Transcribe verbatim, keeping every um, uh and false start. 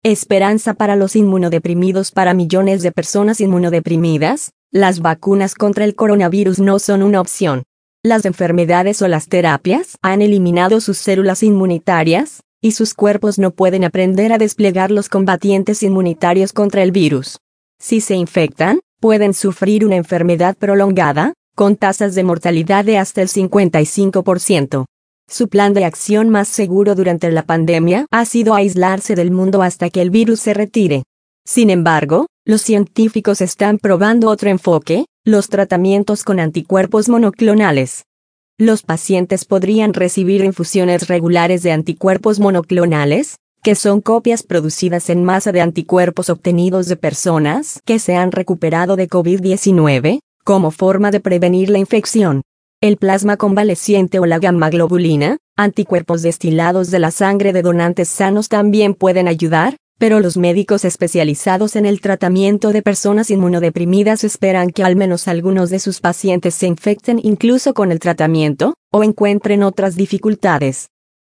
Esperanza para los inmunodeprimidos. Para millones de personas inmunodeprimidas, las vacunas contra el coronavirus no son una opción. Las enfermedades o las terapias han eliminado sus células inmunitarias, y sus cuerpos no pueden aprender a desplegar los combatientes inmunitarios contra el virus. Si se infectan, pueden sufrir una enfermedad prolongada, con tasas de mortalidad de hasta el cincuenta y cinco por ciento. Su plan de acción más seguro durante la pandemia ha sido aislarse del mundo hasta que el virus se retire. Sin embargo, los científicos están probando otro enfoque, los tratamientos con anticuerpos monoclonales. Los pacientes podrían recibir infusiones regulares de anticuerpos monoclonales, que son copias producidas en masa de anticuerpos obtenidos de personas que se han recuperado de COVID diecinueve, como forma de prevenir la infección. El plasma convaleciente o la gamma-globulina, anticuerpos destilados de la sangre de donantes sanos también pueden ayudar, pero los médicos especializados en el tratamiento de personas inmunodeprimidas esperan que al menos algunos de sus pacientes se infecten incluso con el tratamiento, o encuentren otras dificultades.